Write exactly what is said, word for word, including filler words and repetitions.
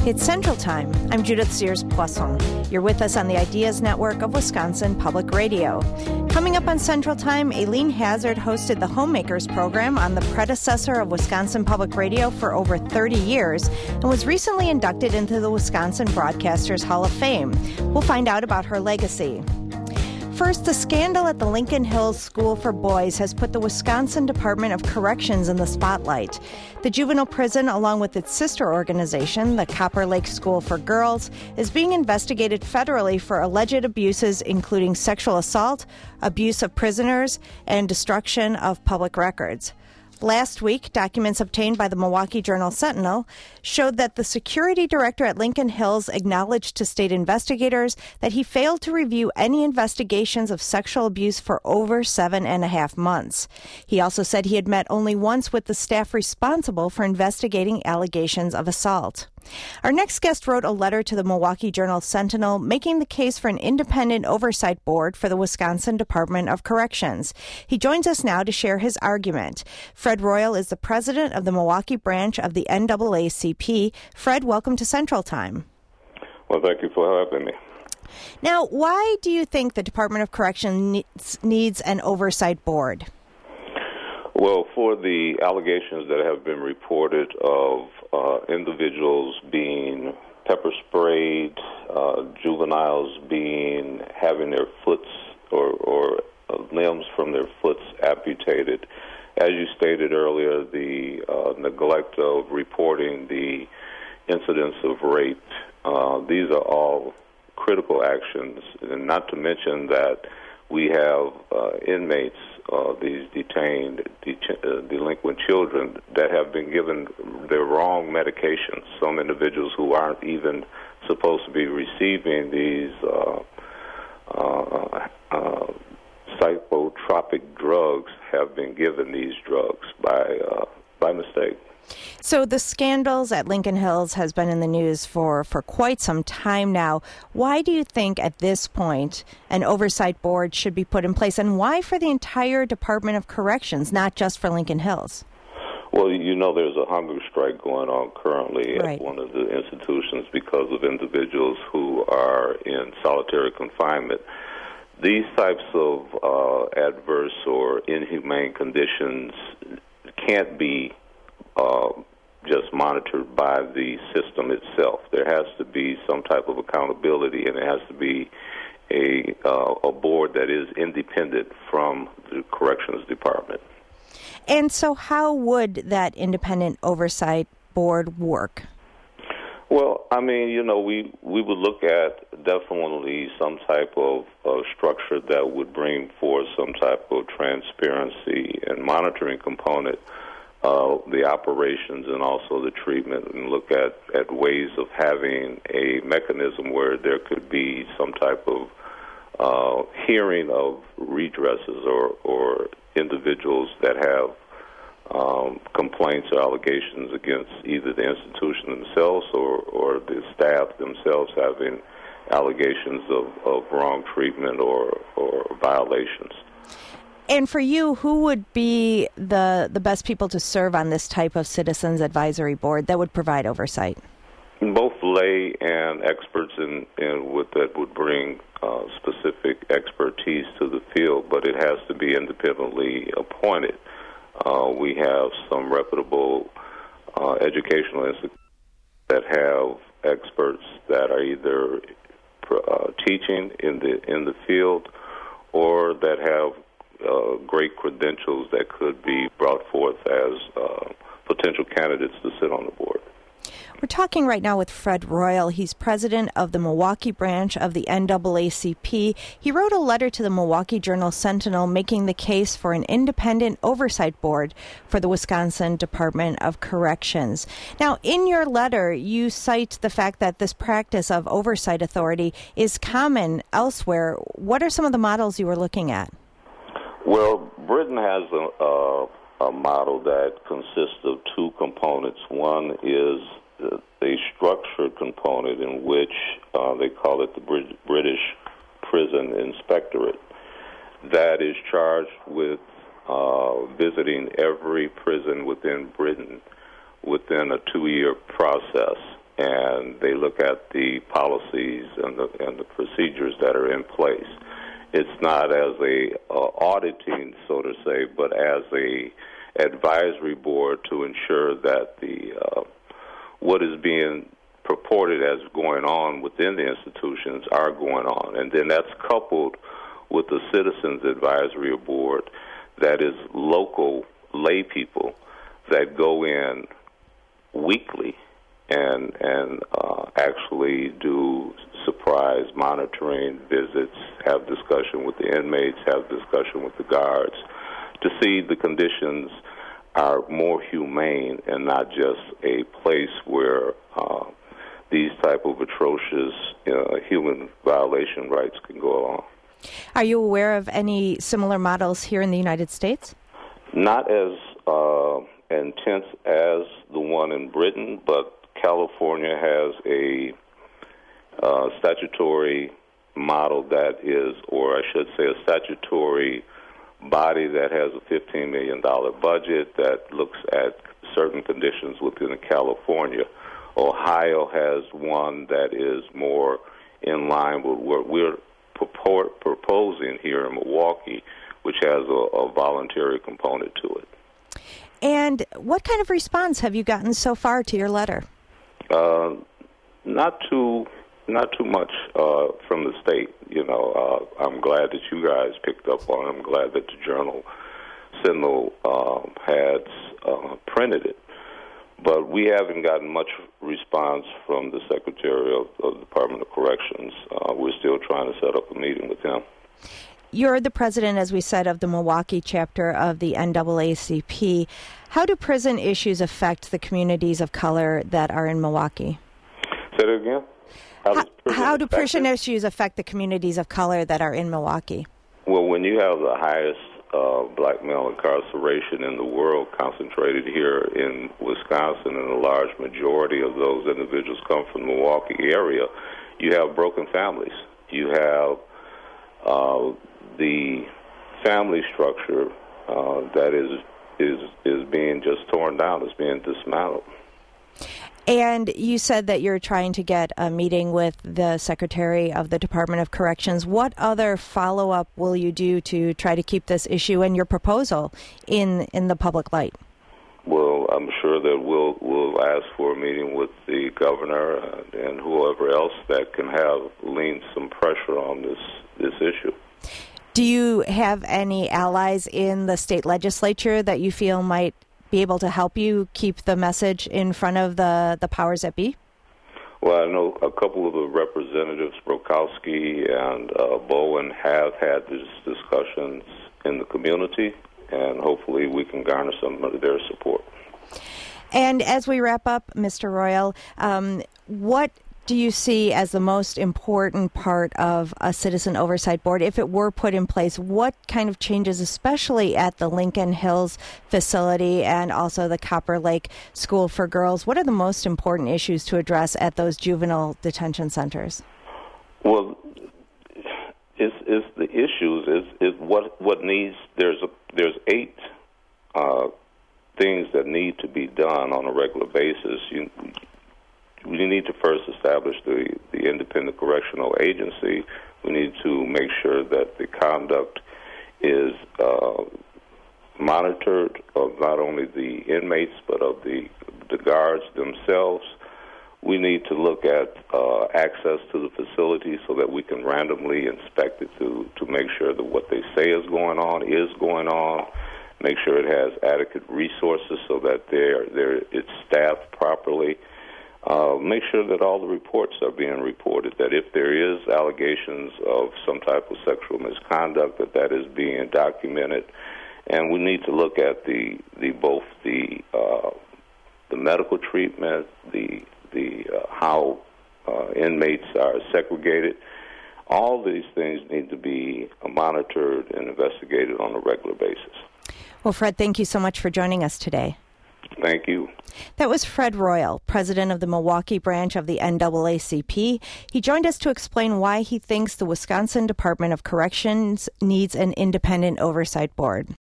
It's Central Time. I'm Judith Sears-Poisson. You're with us on the Ideas Network of Wisconsin Public Radio. Coming up on Central Time, Aileen Hazard hosted the Homemakers program on the predecessor of Wisconsin Public Radio for over thirty years and was recently inducted into the Wisconsin Broadcasters Hall of Fame. We'll find out about her legacy. First, the scandal at the Lincoln Hills School for Boys has put the Wisconsin Department of Corrections in the spotlight. The juvenile prison, along with its sister organization, the Copper Lake School for Girls, is being investigated federally for alleged abuses including sexual assault, abuse of prisoners, and destruction of public records. Last week, documents obtained by the Milwaukee Journal-Sentinel showed that the security director at Lincoln Hills acknowledged to state investigators that he failed to review any investigations of sexual abuse for over seven and a half months. He also said he had met only once with the staff responsible for investigating allegations of assault. Our next guest wrote a letter to the Milwaukee Journal-Sentinel making the case for an independent oversight board for the Wisconsin Department of Corrections. He joins us now to share his argument. Fred Royal is the president of the Milwaukee branch of the N double A C P. Fred, welcome to Central Time. Well, thank you for having me. Now, why do you think the Department of Corrections needs, needs an oversight board? Well, for the allegations that have been reported of uh, individuals being pepper sprayed, uh, juveniles being having their foots or, or uh, limbs from their foots amputated, as you stated earlier, the uh, neglect of reporting the incidents of rape, uh, these are all critical actions, and not to mention that we have uh, inmates, uh, these detained, det- uh, delinquent children that have been given their wrong medications. Some individuals who aren't even supposed to be receiving these uh, uh, uh, psychotropic drugs have been given these drugs by uh, by mistake. So the scandals at Lincoln Hills has been in the news for, for quite some time now. Why do you think at this point an oversight board should be put in place, and why for the entire Department of Corrections, not just for Lincoln Hills? Well, you know there's a hunger strike going on currently right. at one of the institutions because of individuals who are in solitary confinement. These types of uh, adverse or inhumane conditions can't be Uh, just monitored by the system itself. There has to be some type of accountability, and it has to be a uh, a board that is independent from the corrections department. And so how would that independent oversight board work? Well, I mean, you know, we, we would look at definitely some type of, of structure that would bring forth some type of transparency and monitoring component. Uh, the operations and also the treatment, and look at, at ways of having a mechanism where there could be some type of uh, hearing of redresses or, or individuals that have um, complaints or allegations against either the institution themselves or, or the staff themselves having allegations of, of wrong treatment or, or violations. And for you, who would be the the best people to serve on this type of citizens advisory board that would provide oversight? Both lay and experts in, in with that would bring uh, specific expertise to the field, but it has to be independently appointed. Uh, we have some reputable uh, educational institutions that have experts that are either uh, teaching in the in the field or that have Uh, great credentials that could be brought forth as uh, potential candidates to sit on the board. We're talking right now with Fred Royal. He's president of the Milwaukee branch of the N double A C P. He wrote a letter to the Milwaukee Journal-Sentinel making the case for an independent oversight board for the Wisconsin Department of Corrections. Now, in your letter, you cite the fact that this practice of oversight authority is common elsewhere. What are some of the models you were looking at? Well, Britain has a, a, a model that consists of two components. One is a structured component in which uh, they call it the Brit- British Prison Inspectorate that is charged with uh, visiting every prison within Britain within a two-year process. and they look at the policies and the, and the procedures that are in place. It's not as a uh, auditing, so to say, but as a advisory board to ensure that the uh, what is being purported as going on within the institutions are going on. And then that's coupled with the Citizens Advisory Board that is local lay people that go in weekly and and uh, actually do surprise monitoring visits, have discussion with the inmates, have discussion with the guards to see the conditions are more humane and not just a place where uh, these type of atrocious uh, human violation rights can go on. Are you aware of any similar models here in the United States? Not as uh, intense as the one in Britain, but California has a uh, statutory model that is, or I should say a statutory body that has a fifteen million dollars budget that looks at certain conditions within California. Ohio has one that is more in line with what we're purport, proposing here in Milwaukee, which has a, a voluntary component to it. And what kind of response have you gotten so far to your letter? Uh, not too, not too much uh, from the state. You know, uh, I'm glad that you guys picked up on it. I'm glad that the Journal Sentinel uh, had uh, printed it. But we haven't gotten much response from the Secretary of, of the Department of Corrections. Uh, we're still trying to set up a meeting with him. You're the president, as we said, of the Milwaukee chapter of the N double A C P. How do prison issues affect the communities of color that are in Milwaukee? Say that again? How, how, how do prison it? issues affect the communities of color that are in Milwaukee? Well, when you have the highest uh, black male incarceration in the world concentrated here in Wisconsin, and a large majority of those individuals come from the Milwaukee area, you have broken families. You have uh, the family structure uh, that is is is being just torn down, is being dismantled. And you said that you're trying to get a meeting with the Secretary of the Department of Corrections. What other follow-up will you do to try to keep this issue and your proposal in in the public light? Well, I'm sure that we'll we'll ask for a meeting with the governor and whoever else that can have lean some pressure on this this issue. Do you have any allies in the state legislature that you feel might be able to help you keep the message in front of the, the powers that be? Well, I know a couple of the representatives, Brokowski and uh, Bowen, have had these discussions in the community, and hopefully we can garner some of their support. And as we wrap up, Mister Royal, um, what do you see as the most important part of a citizen oversight board? If it were put in place, what kind of changes, especially at the Lincoln Hills facility and also the Copper Lake School for Girls, what are the most important issues to address at those juvenile detention centers? Well, it's, it's the issues is, is what what needs. There's a, there's eight uh, things that need to be done on a regular basis. You, We need to first establish the, the independent correctional agency. We need to make sure that the conduct is uh, monitored of not only the inmates but of the, the guards themselves. We need to look at uh, access to the facility so that we can randomly inspect it to, to make sure that what they say is going on is going on. Make sure it has adequate resources so that they're, they're, it's staffed properly. Uh, make sure that all the reports are being reported, that if there is allegations of some type of sexual misconduct, that that is being documented. And we need to look at the, the both the uh, the medical treatment, the the uh, how uh, inmates are segregated. All these things need to be monitored and investigated on a regular basis. Well, Fred, thank you so much for joining us today. Thank you. That was Fred Royal, president of the Milwaukee branch of the N double A C P. He joined us to explain why he thinks the Wisconsin Department of Corrections needs an independent oversight board.